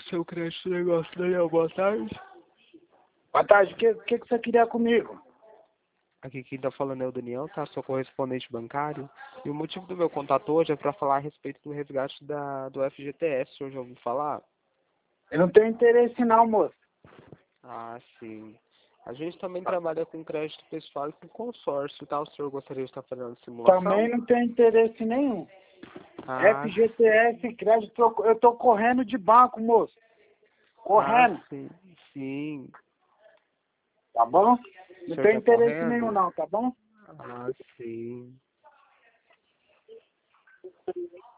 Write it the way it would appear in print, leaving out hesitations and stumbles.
seu crédito negócio, Daniel. Boa tarde. Boa tarde, o que você queria comigo? Aqui quem tá falando é o Daniel, tá? Sou correspondente bancário. E o motivo do meu contato hoje é para falar a respeito do resgate do FGTS. O senhor já ouviu falar? Eu não tenho interesse não, moço. Ah, sim. A gente também trabalha com crédito pessoal e com consórcio, tá? O senhor gostaria de estar fazendo simulação? Também não tenho interesse nenhum. Ah, FGTS, crédito, eu tô correndo de banco, moço. Correndo, sim, sim. tá bom? O Não senhor tenho tá interesse nenhum correndo? não, tá bom? Ah, sim.